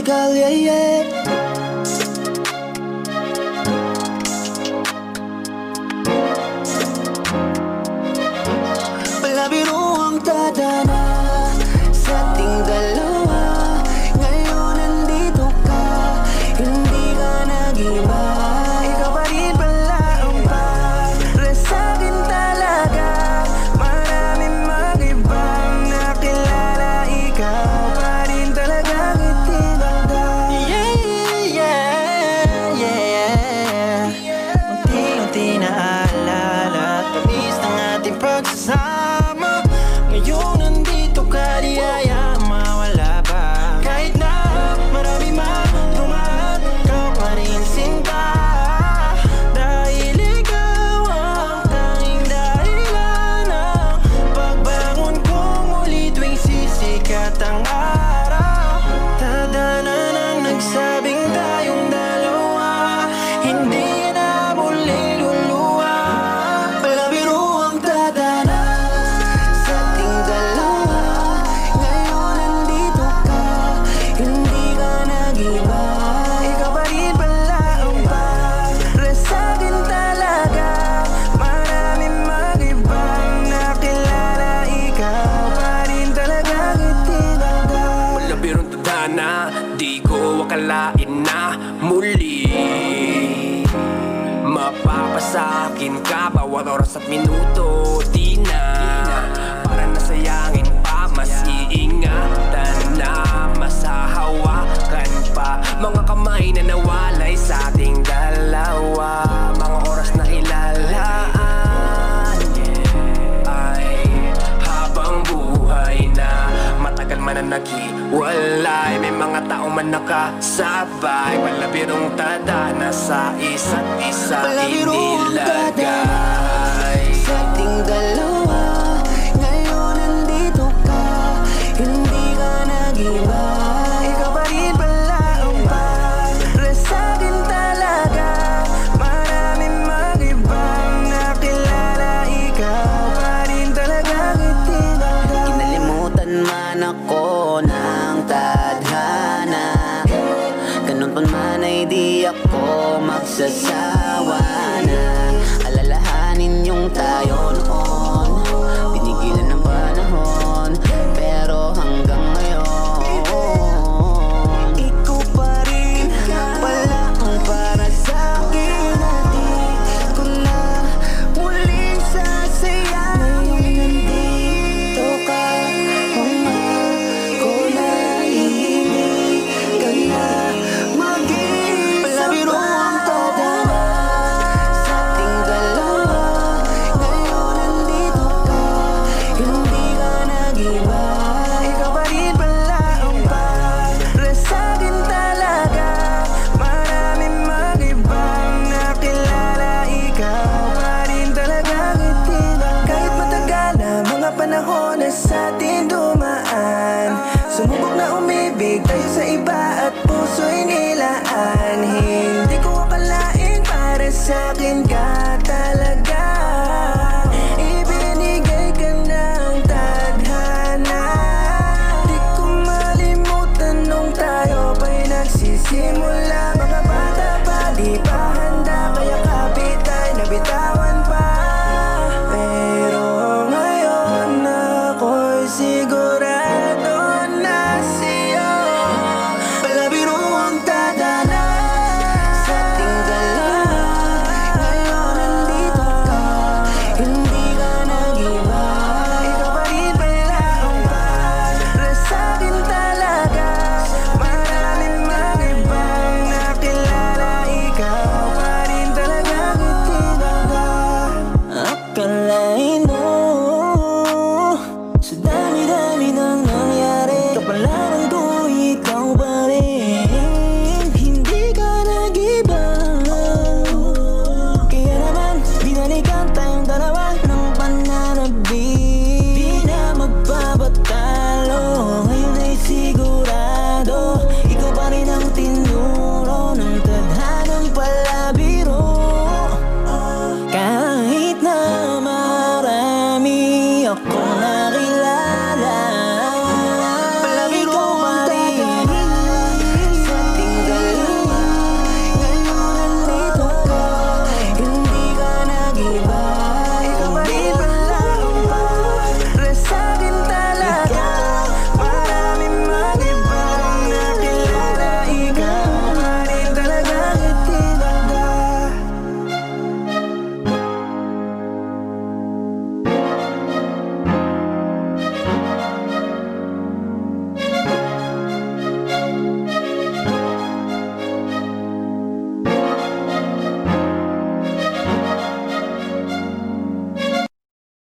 musical, yeah, yeah. Palabiro ang tadhana sa ating dalawa. Ngayon nandito ka, hindi ka nag-iba. Ikaw pa rin pala ang para sa'kin talaga. Maraming mag-ibang nakilala, ikaw pa rin talaga itinagda. Yeah, yeah, yeah, yeah. Unti-unti naalala, tamis ng ating pagsasama. Ngayon nandito ka, di ayaw mawala pa. Kahit na marami man dumaan, ikaw pa rin sinta. Dahil ikaw ang tanging dahilan ng pagbangon ko muli tuwing sisikat ang araw. Tadhana nang nagsabing tayong dalawa, hindi na muli luluha. Palabiro ang tadhana sa ating dalawa. Ngayon nandito ka, hindi ka nag-iba. Ikaw pa rin pala ang para sa'kin talaga. Maraming mag-ibang nakilala, ikaw pa rin talaga itinagda. Palabirong tadhana, di ko akalain na muli mapapasakin ka bawat oras at minuto. Di na para nasayangin pa, mas iingatan na, masahawakan pa. Mga kamay na nawalay sa ating dalawa, mga oras na ilalaan ay habang buhay na. Matagal man na naghiwalay, may mga tao man nakasabay. Palabirong tadhana sa isa't isa Palabiro ang tadhana inilagay. sa ating dalawa. Ngayon nandito ka, hindi ka nag-iba. Ikaw pa rin pala ang para sa'kin talaga. Maraming mag-ibang nakilala, ikaw pa rin talaga itinagda. Kinalimutan man ako ng tadhana, ganun pa man ay di ako magsasawa na alalahanin yung tayo noon. Pinigilan ng panahon, pero hanggang ngayon ikaw pa rin pala ang para sa'kin. Di ko na muling sasayangin. Nandito ka, mahal ko na, hindi ka na mag-isa. Palabiro ang tadhana sa ating dalawa. Ngayon nandito ka, hindi ka nag-iba. Ikaw pa rin pala ang para sa'kin talaga. Maraming mag-ibang nakilala, ikaw pa rin talaga itinagda. Kahit matagal na mga panahon na sa atin dumaan, sumubok na umibig tayo sa iba at puso'y nilaan. Hindi ko akalain para sa'kin ka talaga. Ibinigay ka ng tadhana. Di ko malimutan nung tayo pa'y nagsisimula. Mga bata pa, di pa handa, kaya kapit ay nabitawan pa. Pero ngayon ako'y sigurado na sa'yo. Palabiro ang tadhana sa ating dalawa. Ngayon nandito ka, hindi ka nag-iba. Ikaw pa rin pala ang para sa'kin talaga. Maraming mag-ibang nakilala, ikaw pa rin talaga itinagda. Akalain mo sa dami-dami nang nangyari, kapalaran ko ikaw pa rin, hindi ka nag-iba. Kaya naman binalikan tayong dalawa ng pananabik. Di na magpapatalo, ngayon ay sigurado. Ikaw pa rin ang tinuro ng tadhanang palabiro. Kahit na marami akong